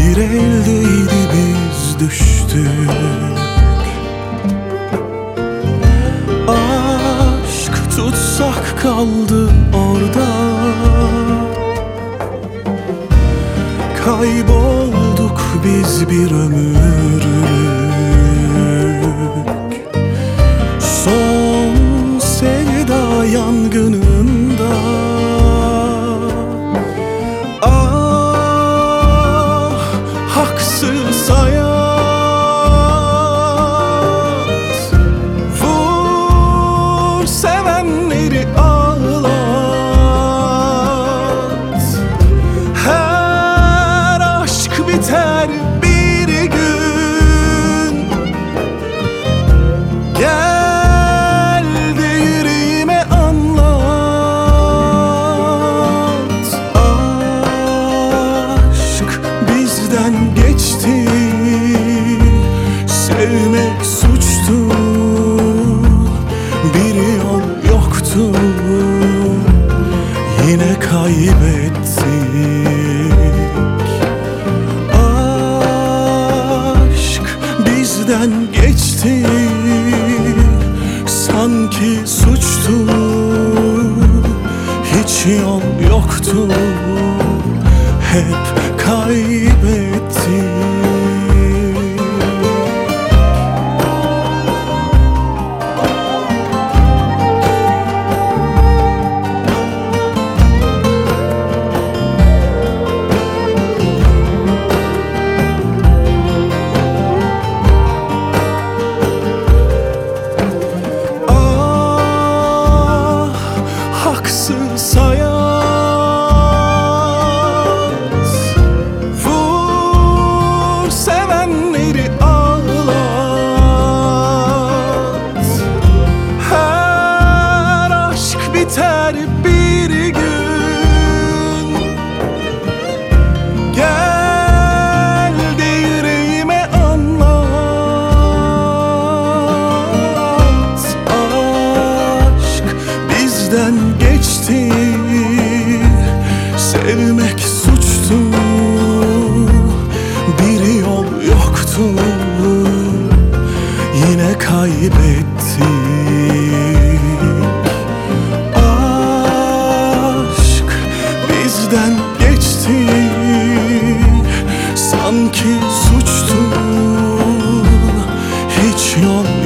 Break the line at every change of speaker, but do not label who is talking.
bir eldeydi biz düştük. Aşk tutsak kaldı orada, kaybolduk biz bir ömürlük. Son sevda yangınında haksız hayat, vur sevenleri ağlat. Her aşk biter bir gün, gel de yüreğime anlat. Aşk bizden geçti, sevmek suçtu, bir yol yoktu, yine kaybettik. Aşk bizden geçti, sanki suçtu, hiç yol yoktu, hep kaybettik. Haksız hayat, vur sevenleri ağlat. Her aşk biter bir gün, gel de yüreğime anlat. Aşk bizden geçti, sevmek suçtu, bir yol yoktu, yine kaybettik. Aşk bizden geçti, sanki suçtu, hiç yol